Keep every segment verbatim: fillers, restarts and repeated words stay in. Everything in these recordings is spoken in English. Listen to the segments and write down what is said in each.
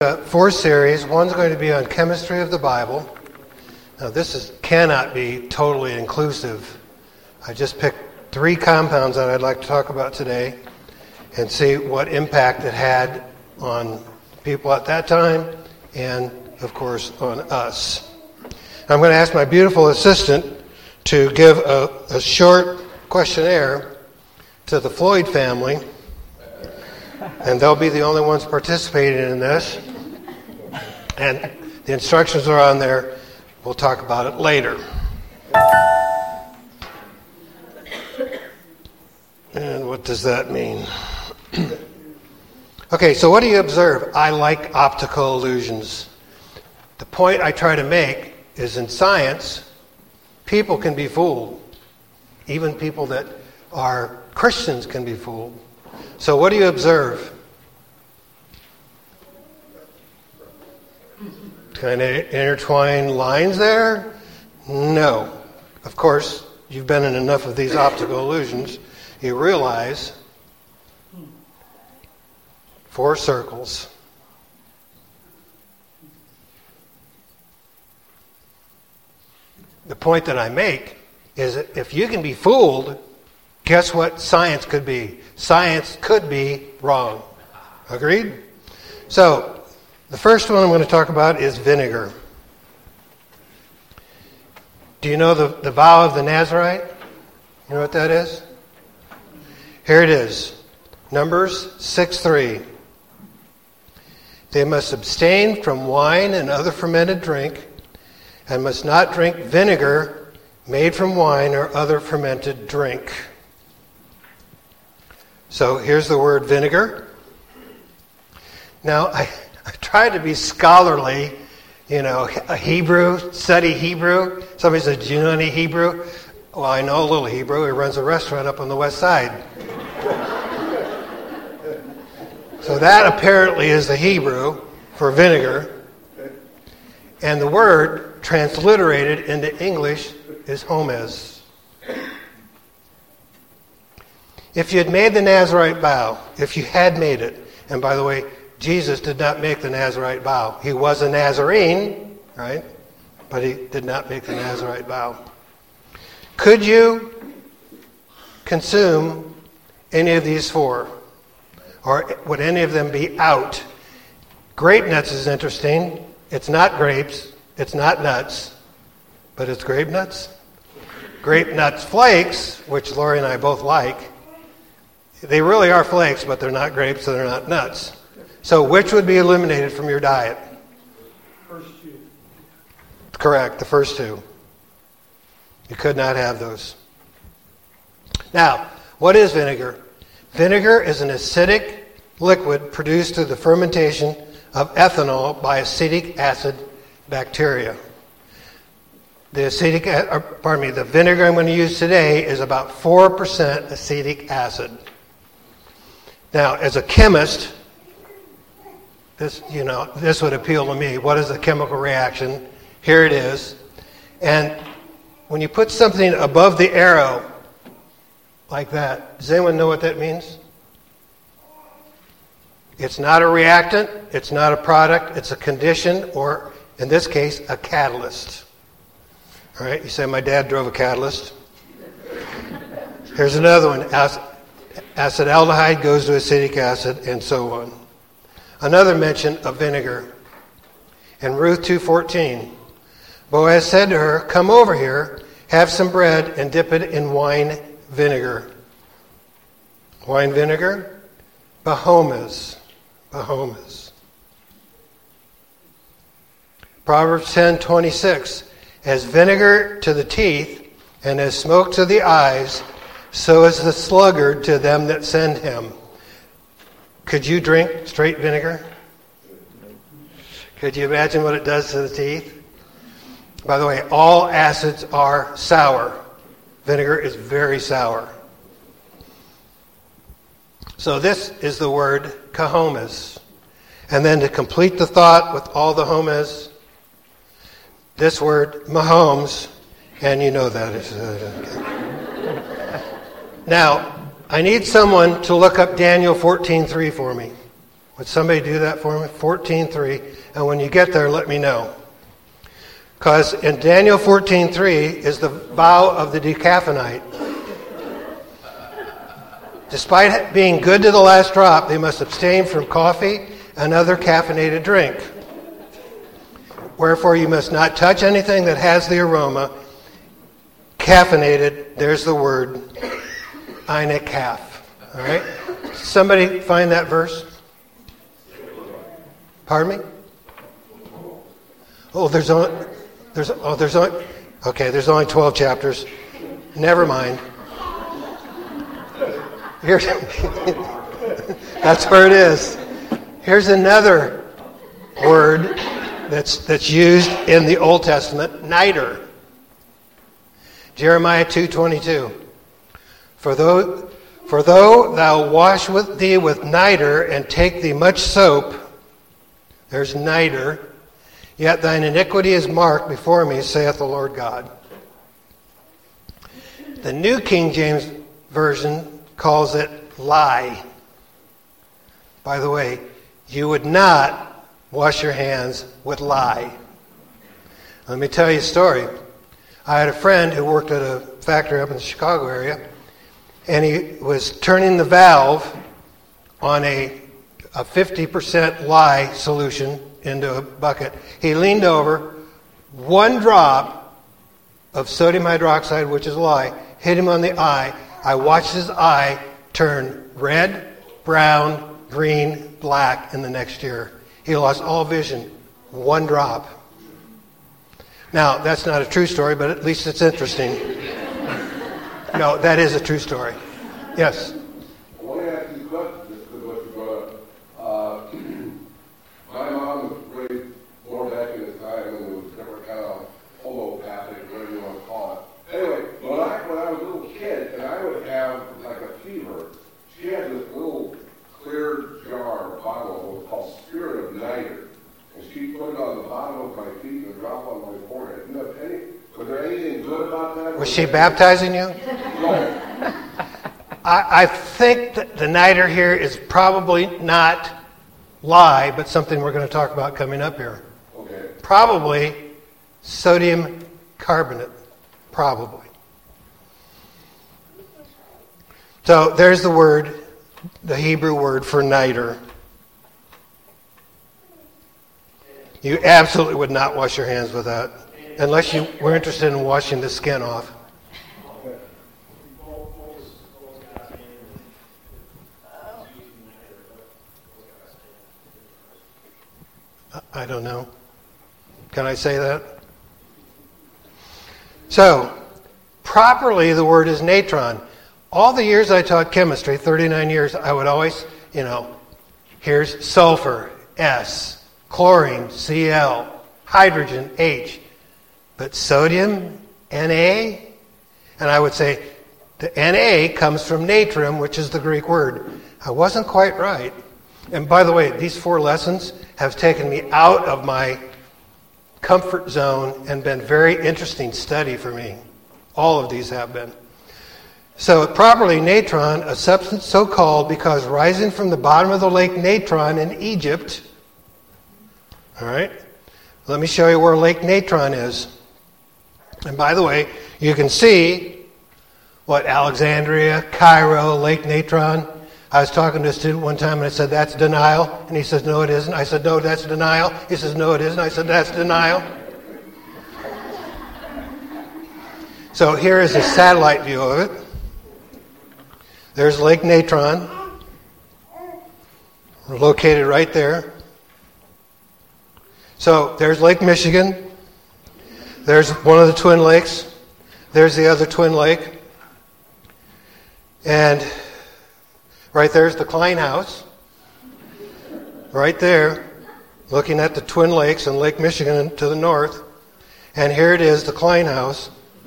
Uh, four series. One's going to be on chemistry of the Bible. Now, this is cannot be totally inclusive. I just picked three compounds that I'd like to talk about today and see what impact it had on people at that time and, of course, on us. I'm going to ask my beautiful assistant to give a, a short questionnaire to the Floyd family, and they'll be the only ones participating in this. And the instructions are on there. We'll talk about it later. And what does that mean? Okay, so what do you observe? I like optical illusions. The point I try to make is in science, people can be fooled. Even people that are Christians can be fooled. So what do you observe? Kind of intertwined lines there? No. Of course, you've been in enough of these optical illusions, you realize four circles. The point that I make is that if you can be fooled, guess what science could be? Science could be wrong. Agreed? So, the first one I'm going to talk about is vinegar. Do you know the, the vow of the Nazarite? You know what that is? Here it is. Numbers six three. They must abstain from wine and other fermented drink, and must not drink vinegar made from wine or other fermented drink. So here's the word vinegar. Now, I... I tried to be scholarly, you know, a Hebrew, study Hebrew. Somebody said, do you know any Hebrew? Well, I know a little Hebrew. He runs a restaurant up on the west side. So that apparently is the Hebrew for vinegar. And the word transliterated into English is homes. If you had made the Nazarite vow, if you had made it, and by the way, Jesus did not make the Nazarite vow. He was a Nazarene, right? But he did not make the Nazarite vow. Could you consume any of these four? Or would any of them be out? Grape nuts is interesting. It's not grapes. It's not nuts. But it's grape nuts. Grape nuts flakes, which Lori and I both like. They really are flakes, but they're not grapes, so they're not nuts. So which would be eliminated from your diet? First two. Correct, the first two. You could not have those. Now, what is vinegar? Vinegar is an acidic liquid produced through the fermentation of ethanol by acetic acid bacteria. The acetic, or, pardon me, the vinegar I'm going to use today is about four percent acetic acid. Now, as a chemist, This, you know, this would appeal to me. What is a chemical reaction? Here it is. And when you put something above the arrow like that, does anyone know what that means? It's not a reactant. It's not a product. It's a condition, or in this case, a catalyst. All right, you say, my dad drove a catalyst. Here's another one. Acid, acetaldehyde goes to acetic acid, and so on. Another mention of vinegar. In Ruth two fourteen, Boaz said to her, come over here, have some bread, and dip it in wine vinegar. Wine vinegar? Bahomas. Bahomas. Proverbs ten twenty-six, as vinegar to the teeth, and as smoke to the eyes, so is the sluggard to them that send him. Could you drink straight vinegar? Could you imagine what it does to the teeth? By the way, all acids are sour. Vinegar is very sour. So this is the word kahomas. And then to complete the thought with all the homas, this word mahomes, and you know that. Is, uh, now, I need someone to look up Daniel fourteen three for me. Would somebody do that for me? fourteen three. And when you get there, let me know. Because in Daniel fourteen three is the vow of the decaffeinate. Despite being good to the last drop, they must abstain from coffee and other caffeinated drink. Wherefore you must not touch anything that has the aroma. Caffeinated, there's the word, eine calf. All right? Somebody find that verse? Pardon me? Oh, there's only, there's, oh, there's only, okay, there's only twelve chapters. Never mind. Here's, that's where it is. Here's another word that's that's used in the Old Testament, niter. Jeremiah two twenty-two. For though, for though thou wash with thee with niter and take thee much soap, there's niter, yet thine iniquity is marked before me, saith the Lord God. The New King James Version calls it lie. By the way, you would not wash your hands with lye. Let me tell you a story. I had a friend who worked at a factory up in the Chicago area, and he was turning the valve on a, a fifty percent lye solution into a bucket. He leaned over, one drop of sodium hydroxide, which is lye, hit him on the eye. I watched his eye turn red, brown, green, black in the next year. He lost all vision. One drop. Now, that's not a true story, but at least it's interesting. No, that is a true story. Yes? I want to ask you a question, just because what you brought up. Uh, my mom was raised more back in the time when there was different kind of homeopathic, whatever you want to call it. Anyway, when I, when I was a little kid, and I would have like a fever, she had this little clear jar or bottle called Spirit of Niter. And she put it on the bottom of my feet and drop on my forehead. You know, any, was there anything good about that? Was she baptizing you? No. I, I think that the niter here is probably not lye, but something we're going to talk about coming up here. Okay. Probably sodium carbonate. Probably. So there's the word, the Hebrew word for niter. You absolutely would not wash your hands with that, unless you were interested in washing the skin off. I don't know. Can I say that? So, properly the word is natron. All the years I taught chemistry, thirty-nine years, I would always, you know, here's sulfur, S, chlorine, C L, hydrogen, H, but sodium, N A, and I would say the N A comes from natrum, which is the Greek word. I wasn't quite right. And by the way, these four lessons have taken me out of my comfort zone and been very interesting study for me. All of these have been. So properly, natron, a substance so called because rising from the bottom of the lake Natron in Egypt. All right? Let me show you where Lake Natron is. And by the way, you can see what Alexandria, Cairo, Lake Natron. I was talking to a student one time and I said, that's denial. And he says, no, it isn't. I said, no, that's denial. He says, no, it isn't. I said, that's denial. So here is a satellite view of it. There's Lake Natron. We're located right there. So there's Lake Michigan. There's one of the Twin Lakes. There's the other Twin Lake. And right there's the Klein House. Right there, looking at the Twin Lakes and Lake Michigan to the north. And here it is, the Klein House.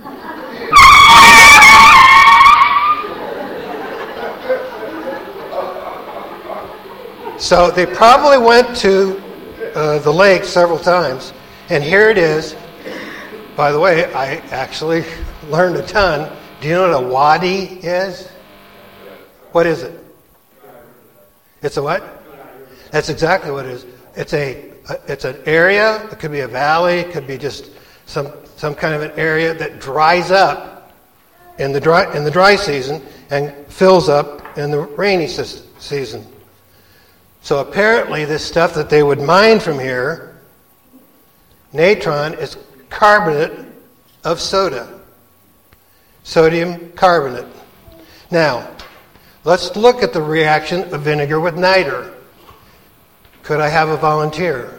So they probably went to uh, the lake several times. And here it is. By the way, I actually learned a ton. Do you know what a wadi is? What is it? It's a what? That's exactly what it is. It's a, it's an area. It could be a valley. It could be just some some kind of an area that dries up in the dry in the dry season and fills up in the rainy season. So apparently, this stuff that they would mine from here, natron, is carbonate of soda, sodium carbonate. Now, let's look at the reaction of vinegar with niter. Could I have a volunteer?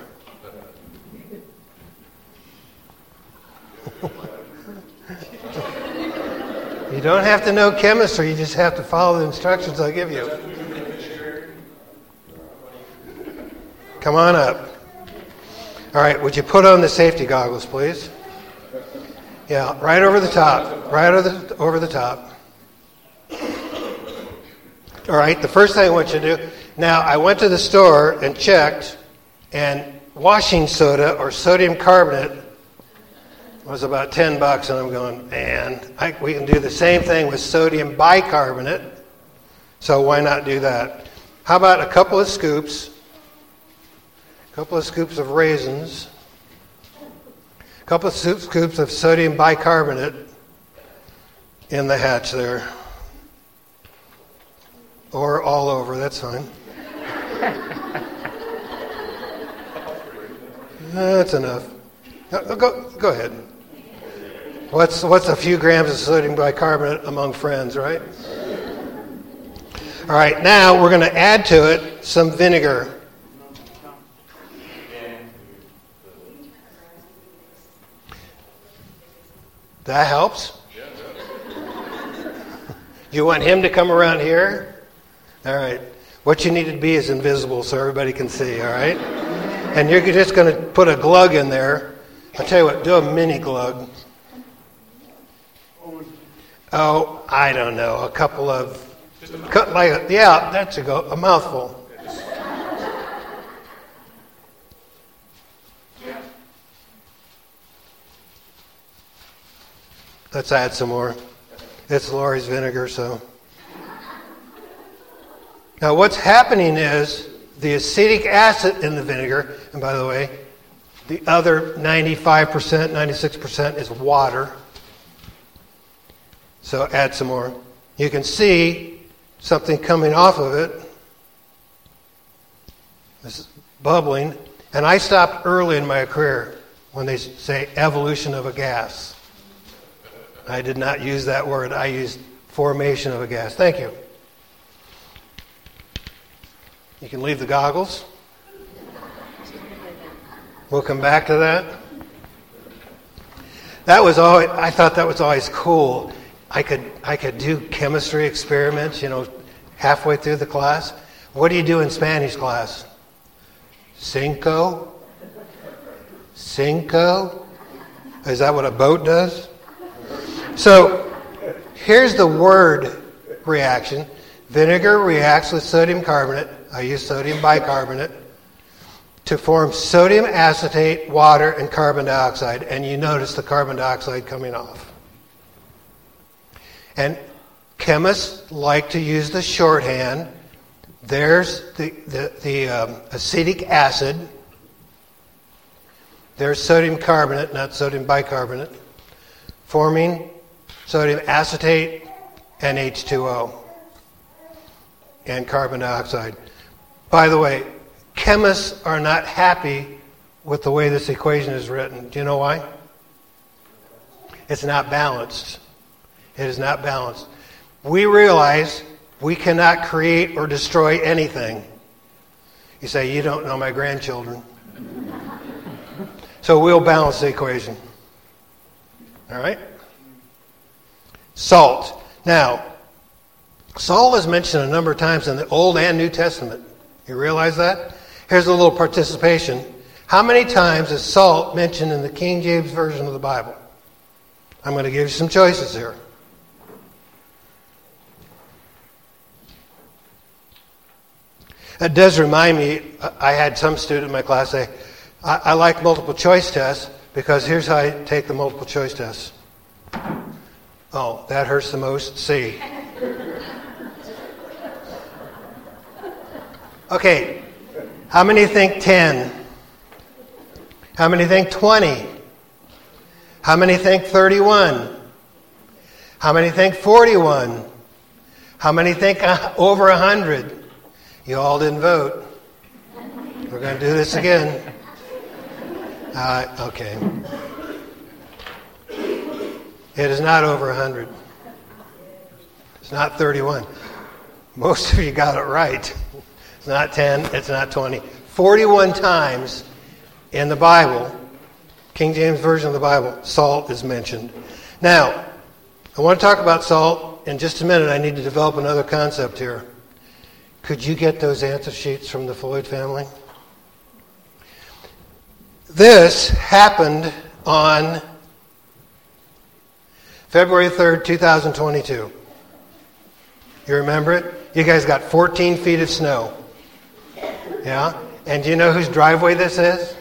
You don't have to know chemistry, you just have to follow the instructions I'll give you. Come on up. All right, would you put on the safety goggles, please? Yeah, right over the top. Right over the, over the top. All right, the first thing I want you to do, now I went to the store and checked, and washing soda or sodium carbonate was about ten bucks, and I'm going, man, I, we can do the same thing with sodium bicarbonate, so why not do that? How about a couple of scoops, a couple of scoops of raisins, a couple of scoops of sodium bicarbonate in the hatch there. Or all over, that's fine. That's enough. Go, go, go ahead. What's what's a few grams of sodium bicarbonate among friends, right? All right, now we're going to add to it some vinegar. That helps. You want him to come around here? All right. What you need to be is invisible so everybody can see, all right? And you're just going to put a glug in there. I'll tell you what, do a mini glug. Oh, I don't know, a couple of, like, a, yeah, that's a go, a mouthful. Let's add some more. It's Lori's vinegar, so. Now what's happening is the acetic acid in the vinegar, and by the way, the other ninety-five percent, ninety-six percent is water. So add some more. You can see something coming off of it. This is bubbling. And I stopped early in my career when they say evolution of a gas. I did not use that word. I used formation of a gas. Thank you. You can leave the goggles. We'll come back to that. That was always, I thought that was always cool. I could I could do chemistry experiments, you know, halfway through the class. What do you do in Spanish class? Cinco? Cinco? Is that what a boat does? So, here's the word reaction. Vinegar reacts with sodium carbonate. I use sodium bicarbonate to form sodium acetate, water, and carbon dioxide. And you notice the carbon dioxide coming off. And chemists like to use the shorthand. There's the, the, the um, acetic acid. There's sodium carbonate, not sodium bicarbonate, forming sodium acetate and H two O and carbon dioxide. By the way, chemists are not happy with the way this equation is written. Do you know why? It's not balanced. It is not balanced. We realize we cannot create or destroy anything. You say, you don't know my grandchildren. So we'll balance the equation. All right? Salt. Now, salt is mentioned a number of times in the Old and New Testament. You realize that? Here's a little participation. How many times is salt mentioned in the King James Version of the Bible? I'm going to give you some choices here. It does remind me, I had some student in my class say, I, I like multiple choice tests because here's how I take the multiple choice tests. Oh, that hurts the most. C. Okay. How many think ten? How many think twenty? How many think thirty-one? How many think forty-one? How many think uh, over one hundred? You all didn't vote. We're going to do this again. Uh, okay. It is not over one hundred. It's not thirty-one. Most of you got it right. It's not ten, it's not twenty. forty-one times in the Bible, King James Version of the Bible, salt is mentioned. Now, I want to talk about salt in just a minute. I need to develop another concept here. Could you get those answer sheets from the Floyd family? This happened on February third, twenty twenty-two. You remember it? You guys got fourteen feet of snow. Yeah? And do you know whose driveway this is?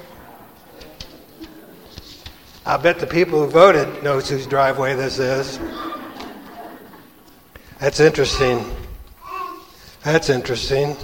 I bet the people who voted knows whose driveway this is. That's interesting. That's interesting.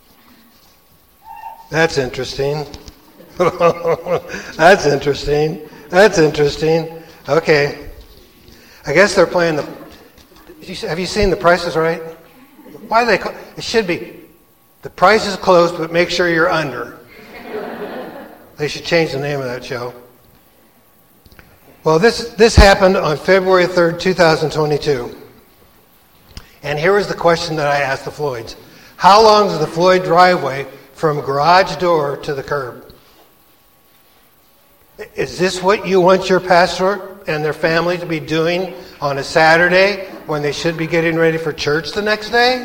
That's interesting. That's interesting. That's interesting. Okay. I guess they're playing the... Have you seen The Price is Right? Why do they call... It should be, The Price is Close, but make sure you're under. They should change the name of that show. Well, this, this happened on February third, twenty twenty-two. And here was the question that I asked the Floyds. How long is the Floyd driveway from garage door to the curb? Is this what you want your pastor and their family to be doing on a Saturday when they should be getting ready for church the next day?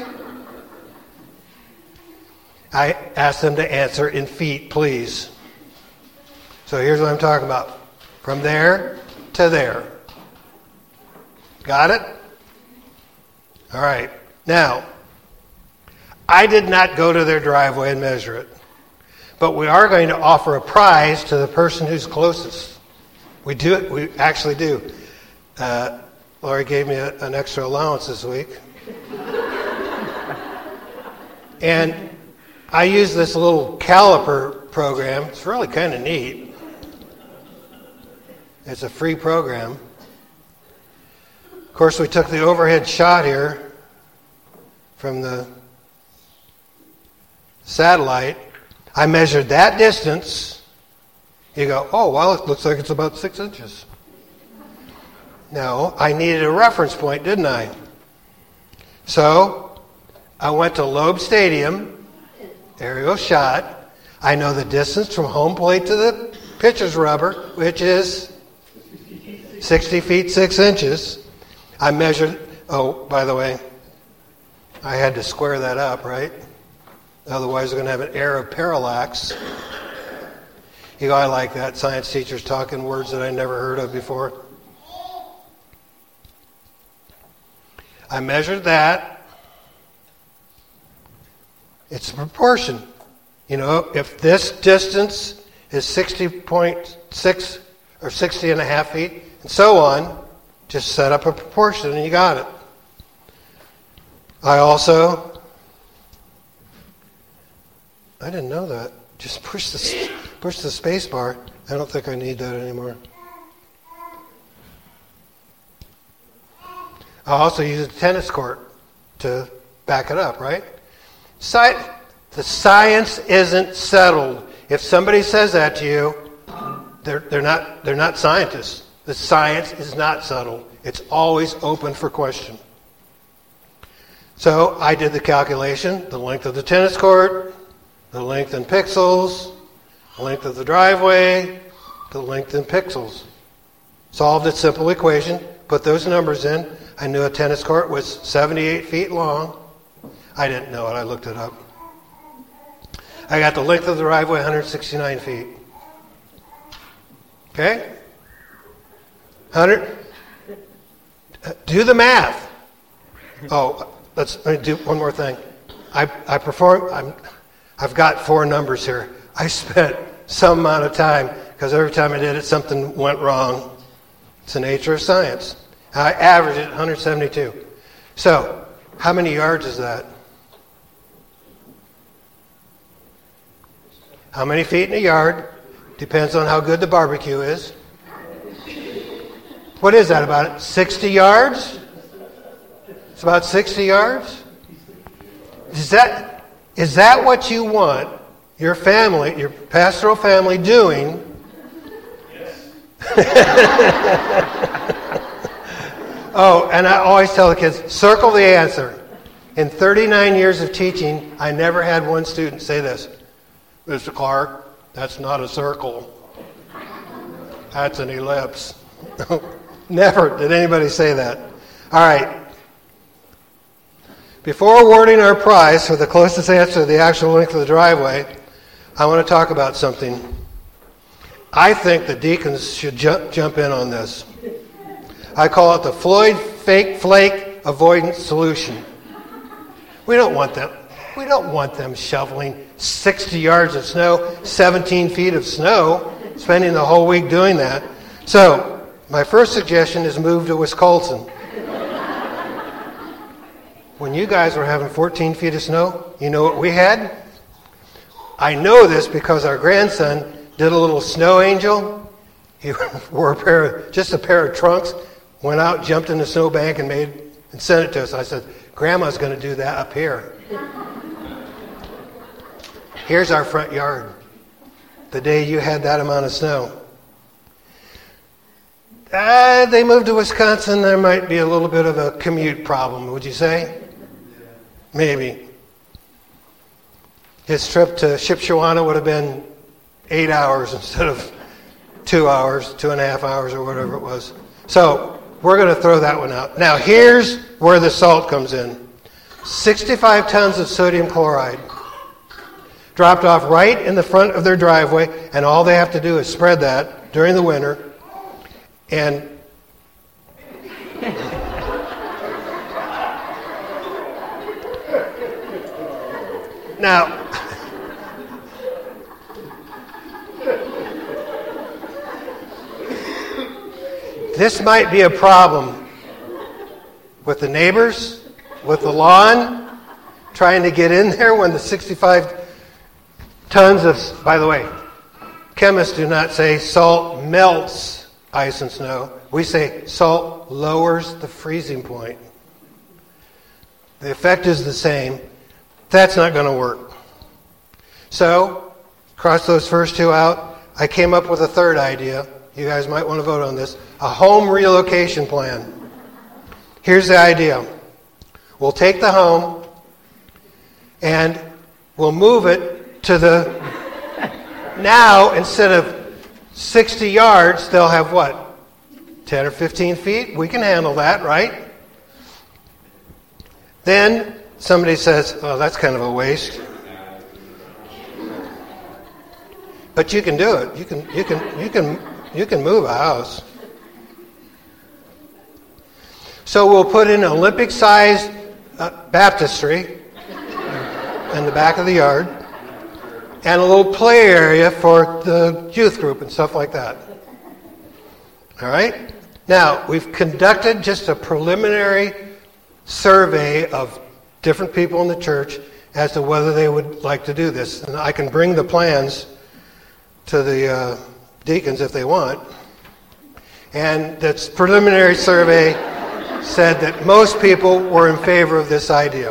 I asked them to answer in feet, please. So here's what I'm talking about. From there to there. Got it? All right. Now, I did not go to their driveway and measure it. But we are going to offer a prize to the person who's closest. We do it. We actually do. Uh, Laurie gave me a, an extra allowance this week. And I use this little caliper program. It's really kind of neat. It's a free program. Of course, we took the overhead shot here from the satellite. I measured that distance. You go, oh, well, it looks like it's about six inches. No, I needed a reference point, didn't I? So I went to Loeb Stadium, aerial shot. I know the distance from home plate to the pitcher's rubber, which is sixty feet, six inches. I measured, oh, by the way, I had to square that up, right? Otherwise, we're going to have an air of parallax. You go, I like that. Science teachers talking words that I never heard of before. I measured that. It's a proportion. You know, if this distance is sixty point six or sixty and a half feet, and so on, just set up a proportion and you got it. I also... I didn't know that. Just push the push the space bar. I don't think I need that anymore. I also use a tennis court to back it up, right? Sci- the science isn't settled. If somebody says that to you, they're they're not they're not scientists. The science is not settled. It's always open for question. So I did the calculation, the length of the tennis court, the length in pixels, the length of the driveway, the length in pixels. Solved a simple equation, put those numbers in. I knew a tennis court was seventy-eight feet long. I didn't know it, I looked it up. I got the length of the driveway, one hundred sixty-nine feet. Okay? one hundred. Do the math. Oh, let's let me do one more thing. I I perform. I'm. I've got four numbers here. I spent some amount of time, because every time I did it, something went wrong. It's the nature of science. I averaged it one hundred seventy-two. So, how many yards is that? How many feet in a yard? Depends on how good the barbecue is. What is that, about sixty yards? It's about sixty yards? Is that, is that what you want your family, your pastoral family doing? Oh, and I always tell the kids, circle the answer. In thirty-nine years of teaching, I never had one student say this. Mister Clark, that's not a circle. That's an ellipse. Never did anybody say that. All right. Before awarding our prize for the closest answer to the actual length of the driveway, I want to talk about something. I think the deacons should jump, jump in on this. I call it the Floyd fake flake avoidance solution. We don't want them. We don't want them shoveling sixty yards of snow, seventeen feet of snow, spending the whole week doing that. So, my first suggestion is move to Wisconsin. When you guys were having fourteen feet of snow, you know what we had? I know this because our grandson did a little snow angel. He wore a pair of, just a pair of trunks, went out, jumped in the snowbank, and made and sent it to us. I said, Grandma's going to do that up here. Here's our front yard. The day you had that amount of snow. Uh, they moved to Wisconsin. There might be a little bit of a commute problem, would you say? Maybe. His trip to Shipshewana would have been eight hours instead of two hours, two and a half hours, or whatever it was. So we're going to throw that one out. Now here's where the salt comes in. sixty-five tons of sodium chloride dropped off right in the front of their driveway, and all they have to do is spread that during the winter. And now, this might be a problem with the neighbors, with the lawn, trying to get in there when the sixty-five tons of, by the way, chemists do not say salt melts ice and snow. We say salt lowers the freezing point. The effect is the same. That's not going to work. So, cross those first two out. I came up with a third idea. You guys might want to vote on this. A home relocation plan. Here's the idea. We'll take the home and we'll move it to the... Now, instead of sixty yards, they'll have what? ten or fifteen feet? We can handle that, right? Then somebody says, oh, that's kind of a waste. But you can do it. You can you can you can you can move a house. So we'll put in an Olympic-sized uh, baptistry in the back of the yard, and a little play area for the youth group and stuff like that. All right? Now, we've conducted just a preliminary survey of different people in the church as to whether they would like to do this. And I can bring the plans to the uh, deacons if they want. And this preliminary survey said that most people were in favor of this idea.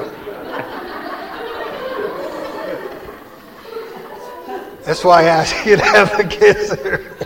That's why I asked you to have the kids there.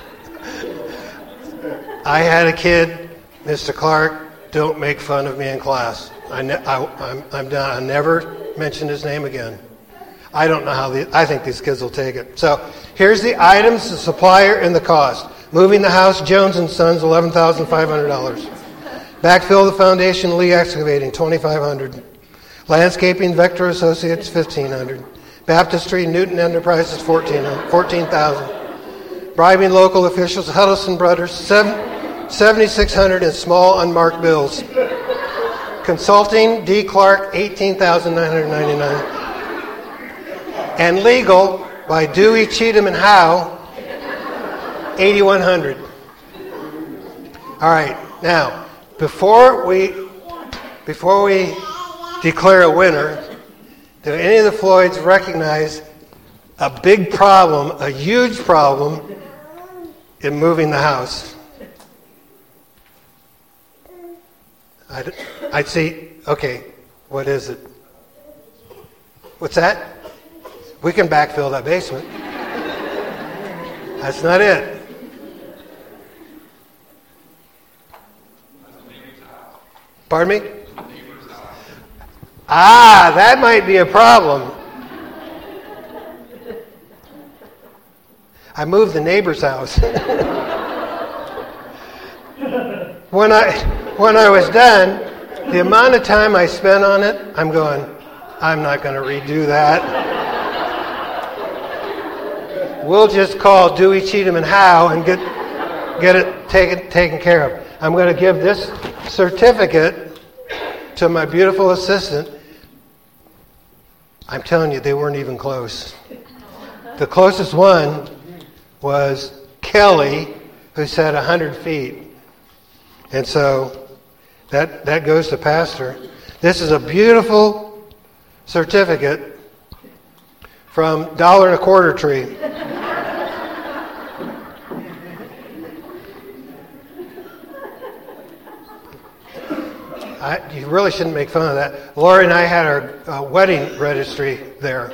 I had a kid, Mister Clark, don't make fun of me in class. I ne- I, I'm, I'm done. I never mention his name again. I don't know how the, I think these kids will take it. So here's the items, the supplier, and the cost. Moving the house, Jones and Sons, eleven thousand five hundred dollars. Backfill the foundation, Lee Excavating, twenty-five hundred dollars. Landscaping, Vector Associates, fifteen hundred dollars. Baptistry, Newton Enterprises, fourteen thousand dollars. Bribing local officials, Huddleston Brothers, seventy-six hundred dollars in small unmarked bills. Consulting, D. Clark, eighteen thousand nine hundred ninety-nine dollars. And legal, by Dewey, Cheatham, and Howe, eighty-one hundred dollars. All right, now, before we, before we declare a winner, do any of the Floyds recognize a big problem, a huge problem in moving the house. I'd, I'd see, okay, what is it? What's that? We can backfill that basement. That's not it. Pardon me? Ah, that might be a problem. I moved the neighbor's house. when I when I was done, the amount of time I spent on it, I'm going, I'm not going to redo that. We'll just call Dewey, Cheatham, and Howe and get get it taken taken care of. I'm going to give this certificate to my beautiful assistant. I'm telling you, they weren't even close. The closest one was Kelly, who said one hundred feet. And so that that goes to Pastor. This is a beautiful certificate from Dollar and a Quarter Tree. I, you really shouldn't make fun of that. Lori and I had our uh, wedding registry there.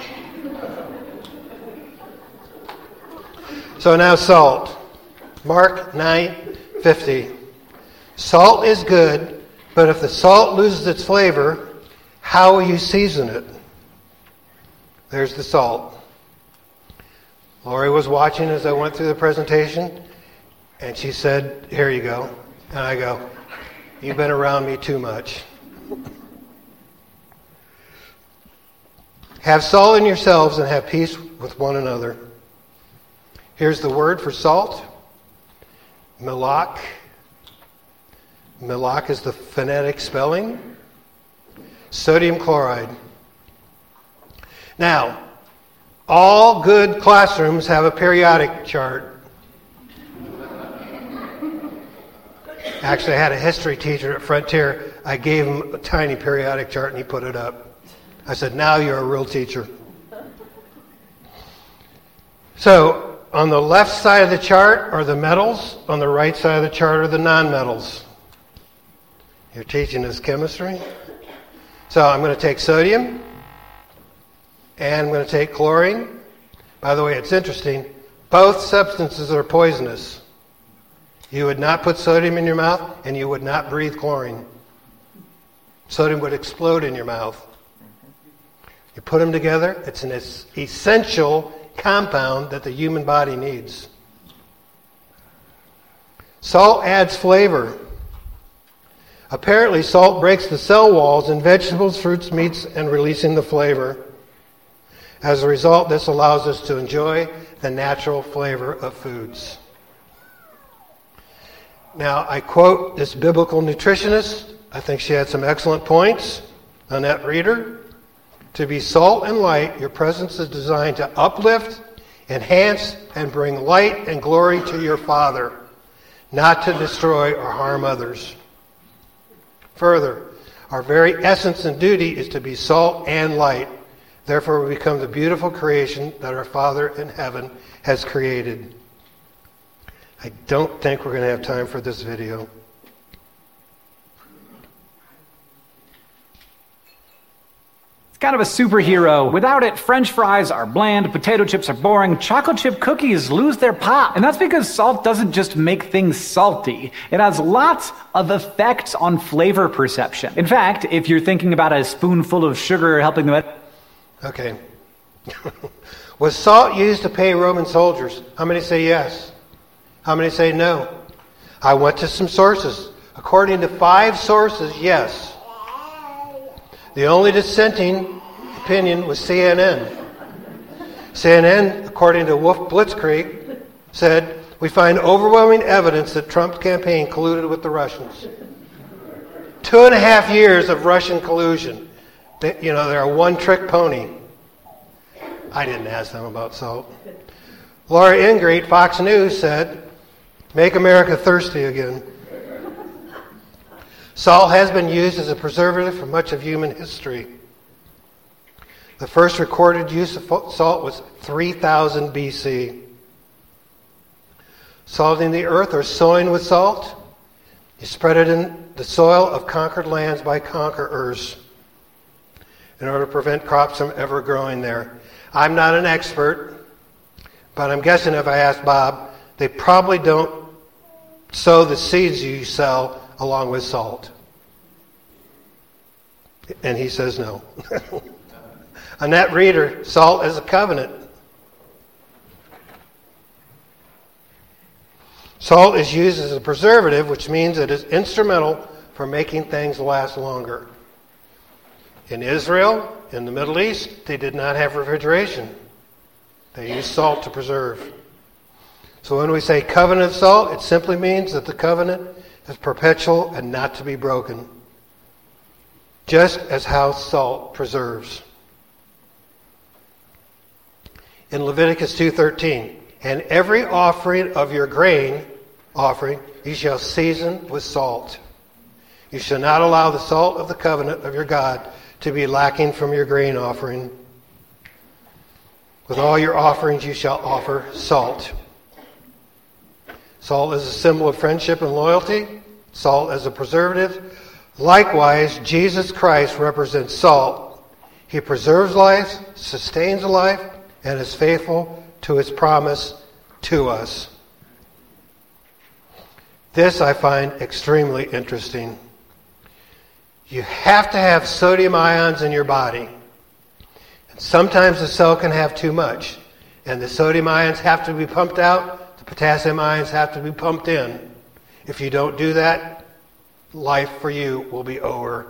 So now salt. Mark nine fifty. Salt is good, but if the salt loses its flavor, how will you season it? There's the salt. Lori was watching as I went through the presentation, and she said, here you go. And I go, you've been around me too much. Have salt in yourselves and have peace with one another. Here's the word for salt. Milak. Milak is the phonetic spelling. Sodium chloride. Now, all good classrooms have a periodic chart. Actually, I had a history teacher at Frontier. I gave him a tiny periodic chart and he put it up. I said, now you're a real teacher. So, on the left side of the chart are the metals. On the right side of the chart are the nonmetals. You're teaching us chemistry. So I'm going to take sodium. And I'm going to take chlorine. By the way, it's interesting. Both substances are poisonous. You would not put sodium in your mouth, and you would not breathe chlorine. Sodium would explode in your mouth. You put them together, it's an essential compound that the human body needs. Salt adds flavor. Apparently, salt breaks the cell walls in vegetables, fruits, meats, and releasing the flavor. As a result, this allows us to enjoy the natural flavor of foods. Now, I quote this biblical nutritionist. I think she had some excellent points. Annette Reeder. To be salt and light, your presence is designed to uplift, enhance, and bring light and glory to your Father, not to destroy or harm others. Further, our very essence and duty is to be salt and light. Therefore, we become the beautiful creation that our Father in heaven has created. I don't think we're going to have time for this video. It's kind of a superhero. Without it, French fries are bland, potato chips are boring, chocolate chip cookies lose their pop. And that's because salt doesn't just make things salty. It has lots of effects on flavor perception. In fact, if you're thinking about a spoonful of sugar helping them... Okay. Was salt used to pay Roman soldiers? How many say yes? How many say no? I went to some sources. According to five sources, yes. The only dissenting opinion was C N N. C N N, according to Wolf Blitzkrieg, said, we find overwhelming evidence that Trump's campaign colluded with the Russians. Two and a half years of Russian collusion. They, you know, they're a one-trick pony. I didn't ask them about salt. Laura Ingrate, Fox News, said, make America thirsty again. Salt has been used as a preservative for much of human history. The first recorded use of salt was three thousand B C. Salting the earth or sowing with salt, you spread it in the soil of conquered lands by conquerors in order to prevent crops from ever growing there. I'm not an expert, but I'm guessing if I asked Bob, they probably don't sow the seeds you sell along with salt. And he says no. Annette Reeder, salt is a covenant. Salt is used as a preservative, which means it is instrumental for making things last longer. In Israel, in the Middle East, they did not have refrigeration. They used salt to preserve. So when we say covenant of salt, it simply means that the covenant is perpetual and not to be broken. Just as how salt preserves. In Leviticus two thirteen, and every offering of your grain offering you shall season with salt. You shall not allow the salt of the covenant of your God to be lacking from your grain offering. With all your offerings you shall offer salt. Salt is a symbol of friendship and loyalty. Salt as a preservative. Likewise, Jesus Christ represents salt. He preserves life, sustains life, and is faithful to his promise to us. This I find extremely interesting. You have to have sodium ions in your body. And sometimes the cell can have too much. And the sodium ions have to be pumped out. The potassium ions have to be pumped in. If you don't do that, life for you will be over.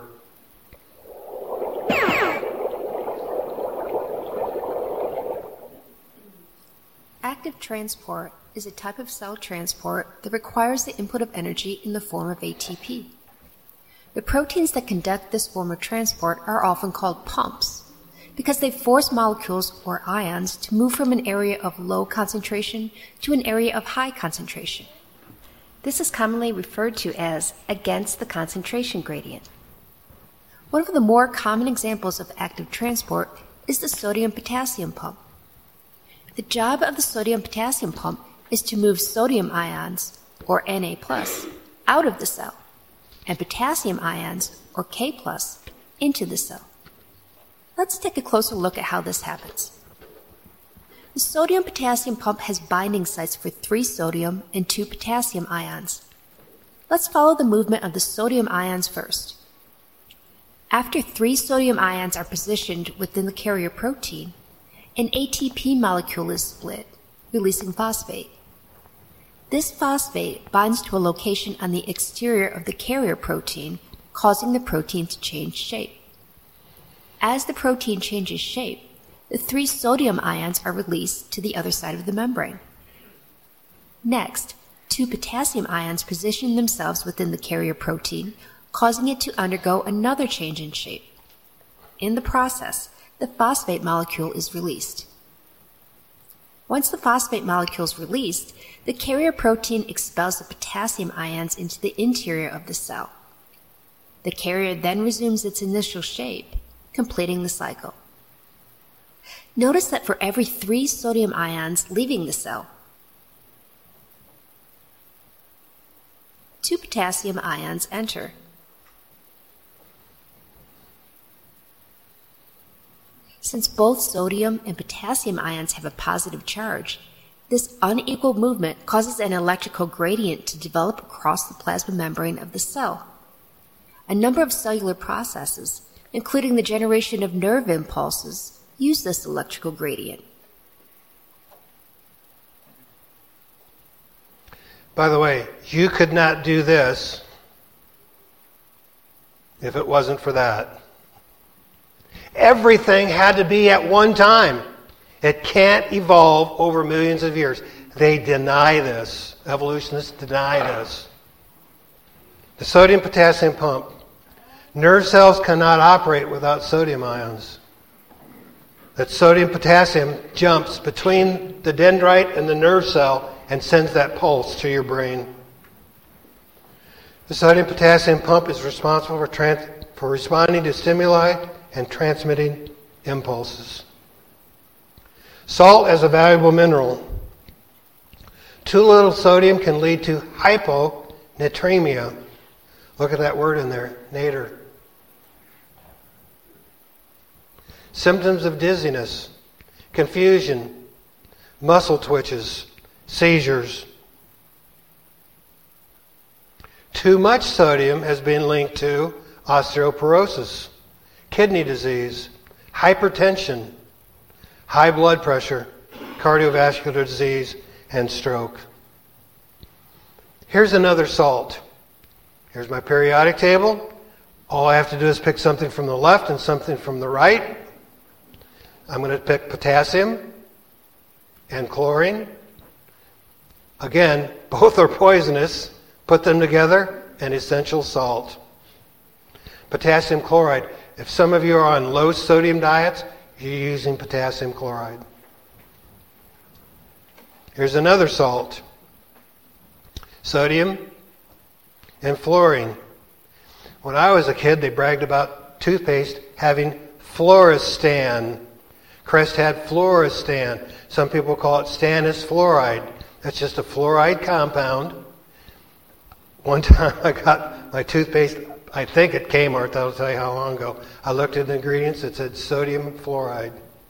Active transport is a type of cell transport that requires the input of energy in the form of A T P. The proteins that conduct this form of transport are often called pumps because they force molecules or ions to move from an area of low concentration to an area of high concentration. This is commonly referred to as against the concentration gradient. One of the more common examples of active transport is the sodium-potassium pump. The job of the sodium-potassium pump is to move sodium ions, or Na plus, out of the cell, and potassium ions, or K plus, into the cell. Let's take a closer look at how this happens. The sodium-potassium pump has binding sites for three sodium and two potassium ions. Let's follow the movement of the sodium ions first. After three sodium ions are positioned within the carrier protein, an A T P molecule is split, releasing phosphate. This phosphate binds to a location on the exterior of the carrier protein, causing the protein to change shape. As the protein changes shape, the three sodium ions are released to the other side of the membrane. Next, two potassium ions position themselves within the carrier protein, causing it to undergo another change in shape. In the process, the phosphate molecule is released. Once the phosphate molecule is released, the carrier protein expels the potassium ions into the interior of the cell. The carrier then resumes its initial shape, completing the cycle. Notice that for every three sodium ions leaving the cell, two potassium ions enter. Since both sodium and potassium ions have a positive charge, this unequal movement causes an electrical gradient to develop across the plasma membrane of the cell. A number of cellular processes, including the generation of nerve impulses, use this electrical gradient. By the way, you could not do this if it wasn't for that. Everything had to be at one time. It can't evolve over millions of years. They deny this. Evolutionists deny this. The sodium-potassium pump. Nerve cells cannot operate without sodium ions. That sodium-potassium jumps between the dendrite and the nerve cell and sends that pulse to your brain. The sodium-potassium pump is responsible for, trans- for responding to stimuli and transmitting impulses. Salt as a valuable mineral. Too little sodium can lead to hyponatremia. Look at that word in there, nater. Symptoms of dizziness, confusion, muscle twitches, seizures. Too much sodium has been linked to osteoporosis, kidney disease, hypertension, high blood pressure, cardiovascular disease, and stroke. Here's another salt. Here's my periodic table. All I have to do is pick something from the left and something from the right. I'm going to pick potassium and chlorine. Again, both are poisonous. Put them together, an essential salt. Potassium chloride. If some of you are on low sodium diets, you're using potassium chloride. Here's another salt. Sodium and fluorine. When I was a kid, they bragged about toothpaste having fluorestan. Crest had fluorestan. Some people call it stannous fluoride. That's just a fluoride compound. One time I got my toothpaste, I think at Kmart, that'll tell you how long ago. I looked at the ingredients, it said sodium fluoride.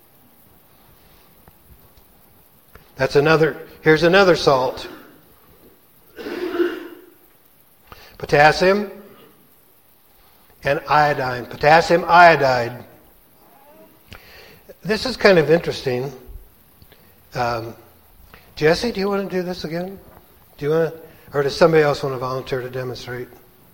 That's another, here's another salt. Potassium and iodine. Potassium iodide. This is kind of interesting. Um, Jesse, do you want to do this again? Do you want to, or does somebody else want to volunteer to demonstrate?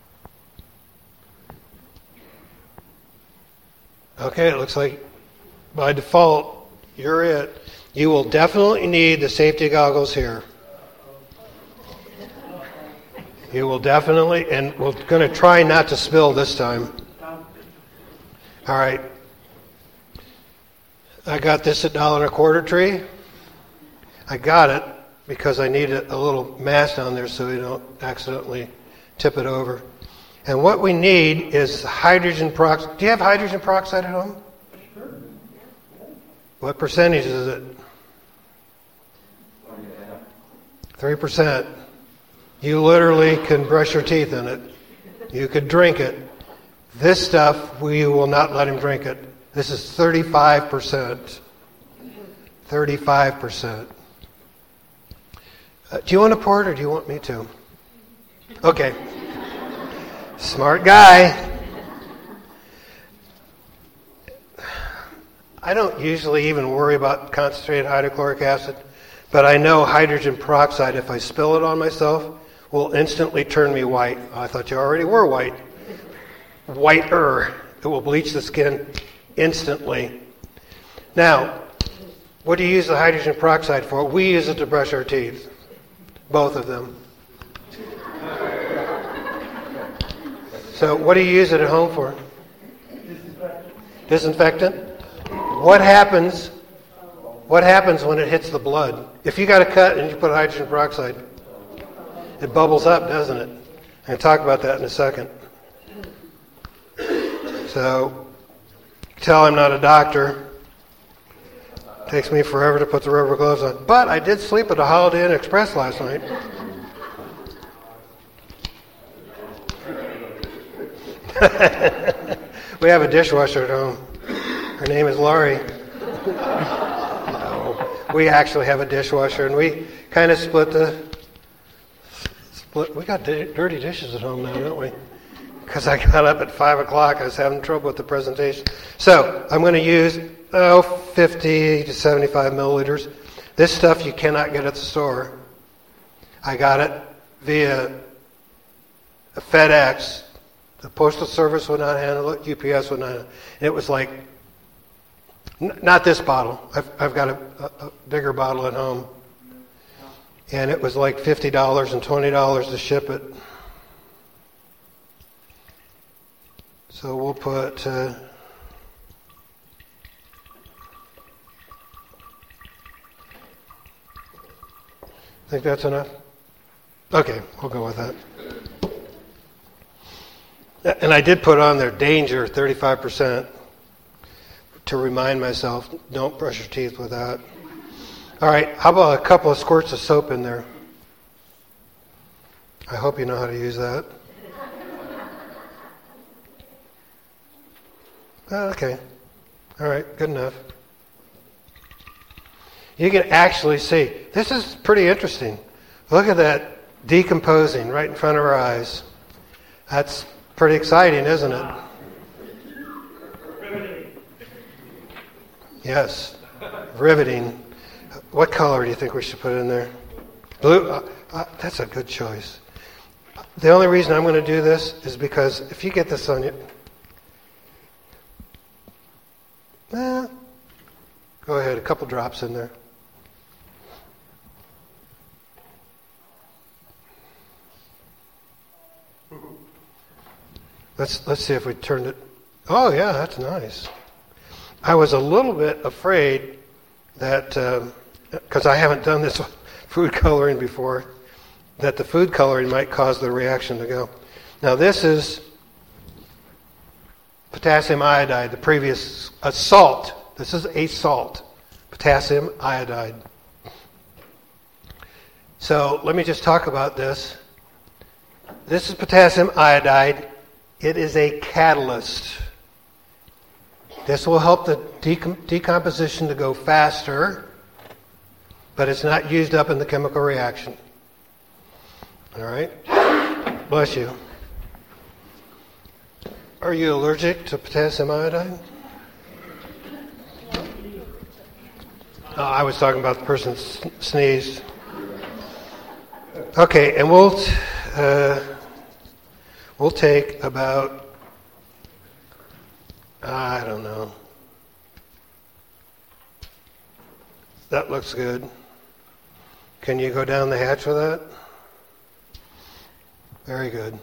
Okay, it looks like by default, you're it. You will definitely need the safety goggles here. You will definitely, and we're going to try not to spill this time. All right. I got this at Dollar and a Quarter Tree. I got it because I needed a little mass down there so we don't accidentally tip it over. And what we need is hydrogen peroxide. Do you have hydrogen peroxide at home? What percentage is it? Three percent. You literally can brush your teeth in it. You could drink it. This stuff, we will not let him drink it. This is thirty-five percent. thirty-five percent. Uh, do you want to pour it or do you want me to? Okay. Smart guy. I don't usually even worry about concentrated hydrochloric acid, but I know hydrogen peroxide, if I spill it on myself, will instantly turn me white. I thought you already were white. Whiter. It will bleach the skin instantly. Now, what do you use the hydrogen peroxide for? We use it to brush our teeth. Both of them. So what do you use it at home for? Disinfectant. Disinfectant? What happens, what happens when it hits the blood? If you got a cut and you put hydrogen peroxide, it bubbles up, doesn't it? I'm going to talk about that in a second. So, tell I'm not a doctor. It takes me forever to put the rubber gloves on. But I did sleep at a Holiday Inn Express last night. We have a dishwasher at home. Her name is Laurie. No, we actually have a dishwasher, and we kind of split the split. We got di- dirty dishes at home now, don't we? Because I got up at five o'clock, I was having trouble with the presentation. So I'm going to use oh fifty to seventy-five milliliters. This stuff you cannot get at the store. I got it via FedEx. The Postal Service would not handle it. U P S would not. And it was like, n- not this bottle. I've, I've got a, a, a bigger bottle at home. And it was like fifty dollars and twenty dollars to ship it. So we'll put... Uh, think that's enough? Okay, we'll go with that. And I did put on there danger, thirty-five percent. to remind myself, don't brush your teeth with that. All right, how about a couple of squirts of soap in there? I hope you know how to use that. Oh, okay. All right, good enough. You can actually see. This is pretty interesting. Look at that decomposing right in front of our eyes. That's pretty exciting, isn't it? Yes, riveting. What color do you think we should put in there? Blue? Uh, uh, that's a good choice. The only reason I'm going to do this is because if you get this on you, eh, go ahead, a couple drops in there. Let's let's see if we turned it. Oh yeah, that's nice. I was a little bit afraid that, because um, I haven't done this food coloring before, that the food coloring might cause the reaction to go. Now this is potassium iodide, the previous, a salt. This is a salt, potassium iodide. So let me just talk about this. This is potassium iodide. It is a catalyst. This will help the decom- decomposition to go faster, but it's not used up in the chemical reaction. All right? Bless you. Are you allergic to potassium iodide? Oh, I was talking about the person s- sneezed. Okay, and we'll uh, we'll take about, I don't know. That looks good. Can you go down the hatch with that? Very good.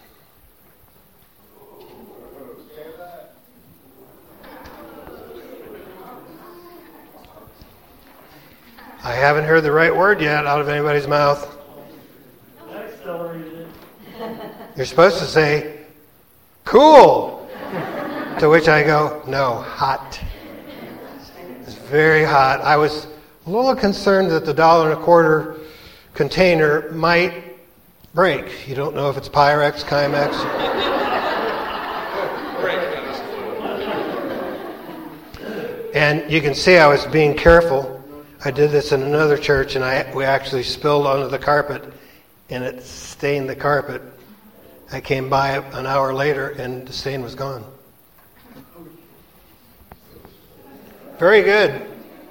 I haven't heard the right word yet out of anybody's mouth. You're supposed to say, cool. To which I go, no, hot. It's very hot. I was a little concerned that the dollar and a quarter container might break. You don't know if it's Pyrex, Chemex. And you can see I was being careful. I did this in another church, and I we actually spilled onto the carpet, and it stained the carpet. I came by an hour later, and the stain was gone. Very good.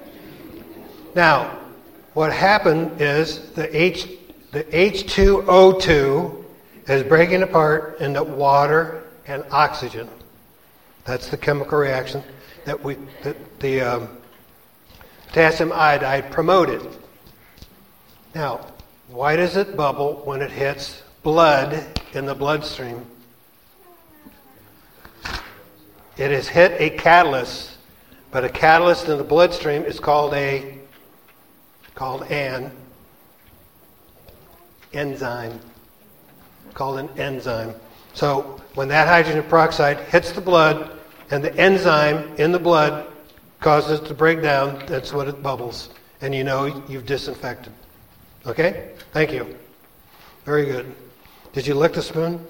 Now, what happened is the H, the H two O two is breaking apart into water and oxygen. That's the chemical reaction that we that the um, potassium iodide promoted. Now, why does it bubble when it hits blood in the bloodstream? It has hit a catalyst. But a catalyst in the bloodstream is called a called an enzyme. Called an enzyme. So when that hydrogen peroxide hits the blood and the enzyme in the blood causes it to break down, that's what it bubbles. And you know you've disinfected. Okay? Thank you. Very good. Did you lick the spoon?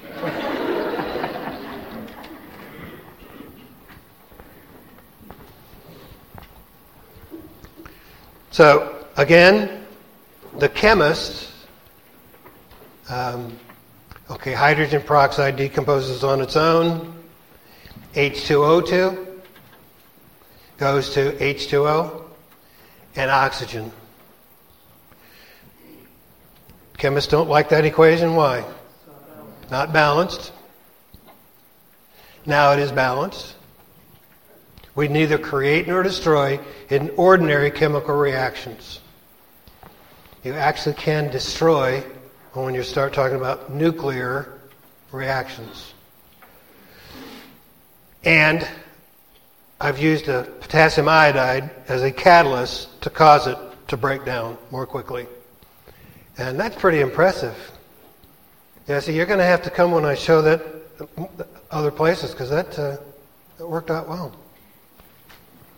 So, again, the chemist, um, okay, hydrogen peroxide decomposes on its own. H two O two goes to H two O and oxygen. Chemists don't like that equation. Why? Not balanced. Now it is balanced. We neither create nor destroy in ordinary chemical reactions. You actually can destroy when you start talking about nuclear reactions. And I've used a potassium iodide as a catalyst to cause it to break down more quickly. And that's pretty impressive. Yeah, see, you're going to have to come when I show that other places, because that, uh, that worked out well.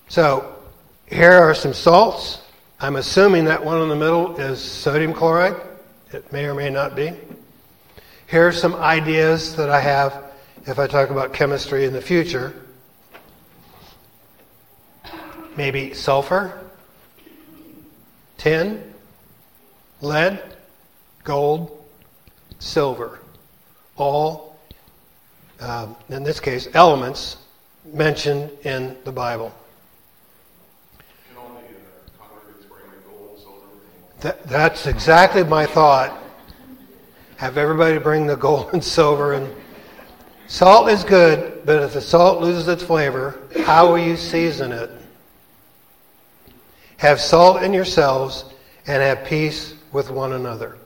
So here are some salts. I'm assuming that one in the middle is sodium chloride. It may or may not be. Here are some ideas that I have if I talk about chemistry in the future. Maybe sulfur, tin, lead, gold, silver. All, um, in this case, elements mentioned in the Bible. That, that's exactly my thought. Have everybody bring the gold and silver. And salt is good, but if the salt loses its flavor, how will you season it? Have salt in yourselves and have peace with one another.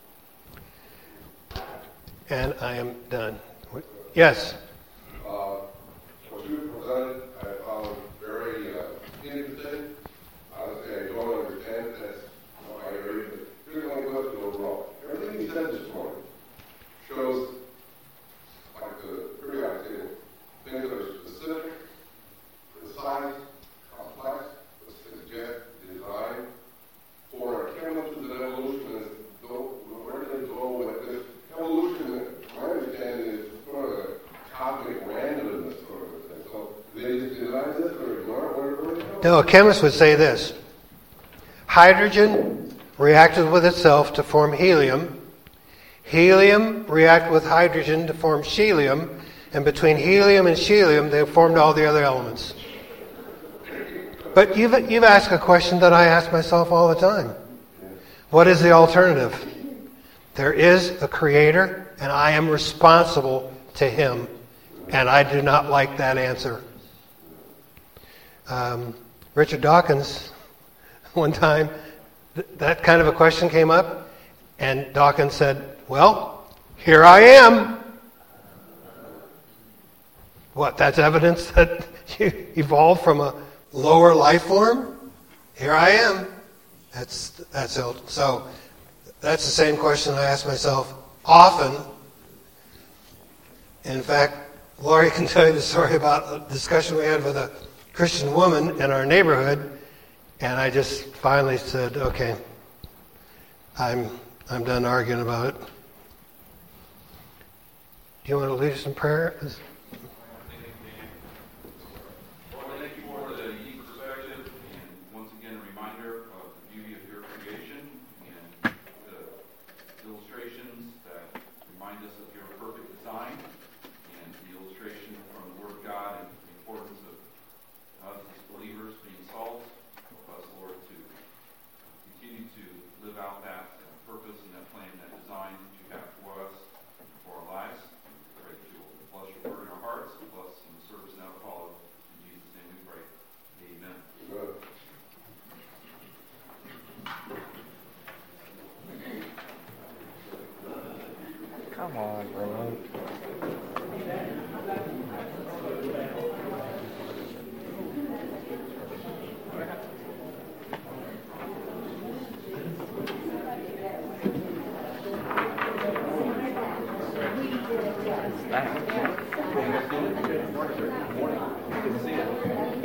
And I am done. Yes? Uh, what you presented, I found very uh, interesting. Honestly, I don't understand this. I agree, but here's one question overall. Everything you said this morning shows, like the periodic table, things that are specific, precise, complex, that suggest design. For a chemist and evolutionist, where do they go with this? Evolution, my understanding, is sort of a cosmic randomness sort of a thing. So they just design this or ignore it, where do they go? No, a chemist would say this. Hydrogen reacted with itself to form helium. Helium reacted with hydrogen to form helium. And between helium and helium, they formed all the other elements. But you've, you've asked a question that I ask myself all the time. What is the alternative? There is a creator, and I am responsible to him. And I do not like that answer. Um, Richard Dawkins, one time, th- that kind of a question came up, and Dawkins said, well, here I am. What, that's evidence that you evolved from a lower life form? Here I am. That's that's it. So that's the same question I ask myself often. In fact, Laurie can tell you the story about a discussion we had with a Christian woman in our neighborhood, and I just finally said, okay, I'm I'm done arguing about it. Do you want to lead us in prayer? Come on, bro. Good to see you.